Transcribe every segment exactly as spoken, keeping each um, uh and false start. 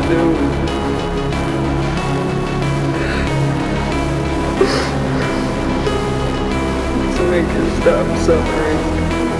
do to make her stop suffering?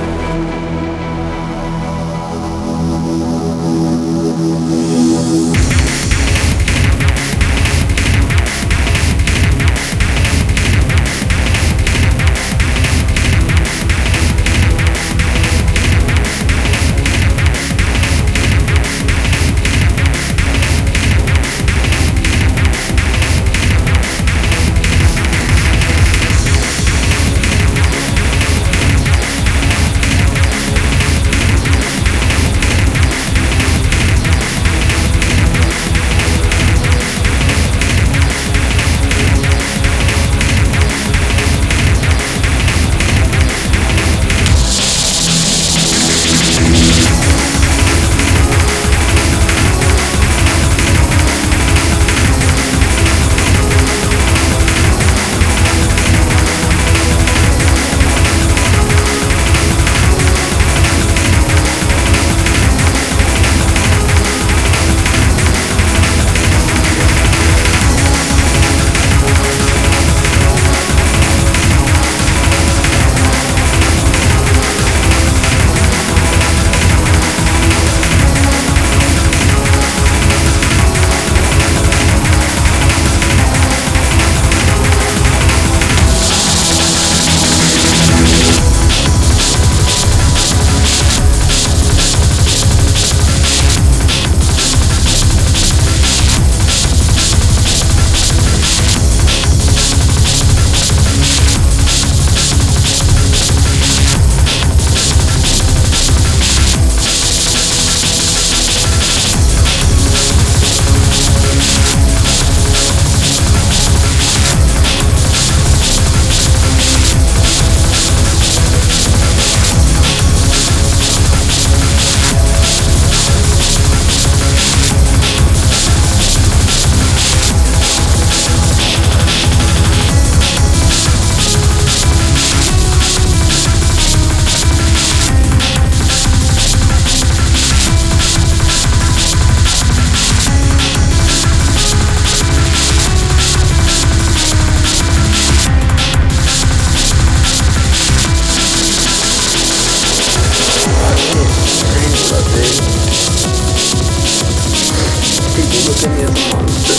People look at me as a monster.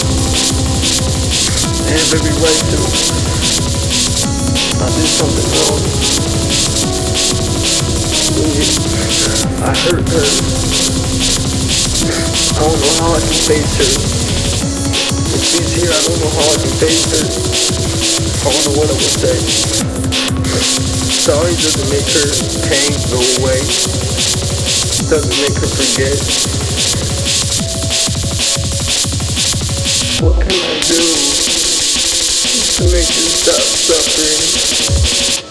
They have every right to. I did something wrong. I hurt her. I don't know how I can face her. If she's here, I don't know how I can face her. I don't know what I would say. Sorry doesn't make her pain go away. Doesn't make her forget. What can I do to make you stop suffering?